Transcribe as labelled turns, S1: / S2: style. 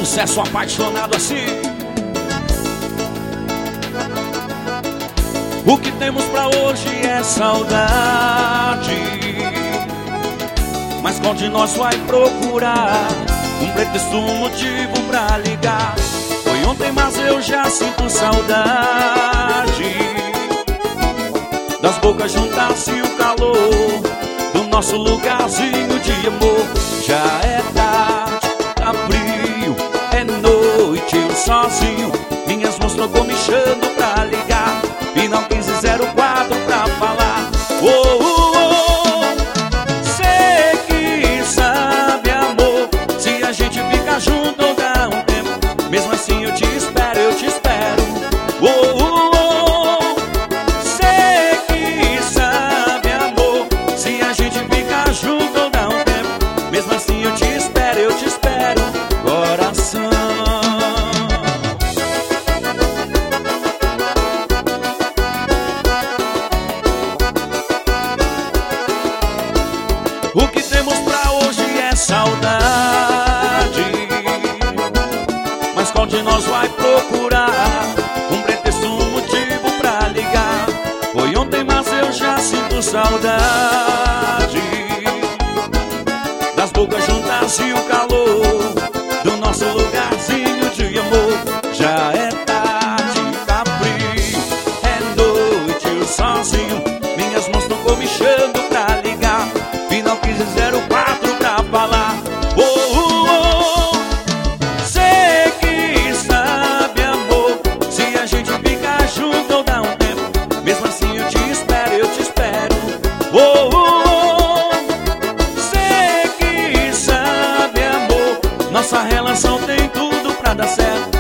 S1: sucesso apaixonado assim. O que temos pra hoje é saudade, mas qual de nós vai procurar um pretexto, um motivo pra ligar? Foi ontem, mas eu já sinto saudade das bocas juntas e o calor do nosso lugarzinho de amor. Já é tarde, tá frio, é noite, eu sozinho. Minhas mãos trocou me chamando pra ligar. Final 1504 pra falar. Oh, oh, oh. Sei que sabe, amor, se a gente fica junto ou dá um tempo. Mesmo assim eu te espero, eu te espero. Oh, oh, oh. Sei que sabe, amor, se a gente fica junto ou dá um tempo. Mesmo assim eu te espero, coração. O que temos pra hoje é saudade, mas qual de nós vai procurar um pretexto, um motivo pra ligar? Foi ontem, mas eu já sinto saudade das bocas juntas e o calor do nosso lugarzinho de amor. Já é tarde, tá frio, é noite, eu sozinho. Minhas mãos estão comichando pra ligar. Final 1504 pra falar. Oh, oh, oh. Sei que sabe, amor, se a gente ficar junto ou dá um tempo. Mesmo assim eu te espero, eu te espero. Oh, oh, oh. Sei que sabe, amor, nossa relação tem tudo pra dar certo.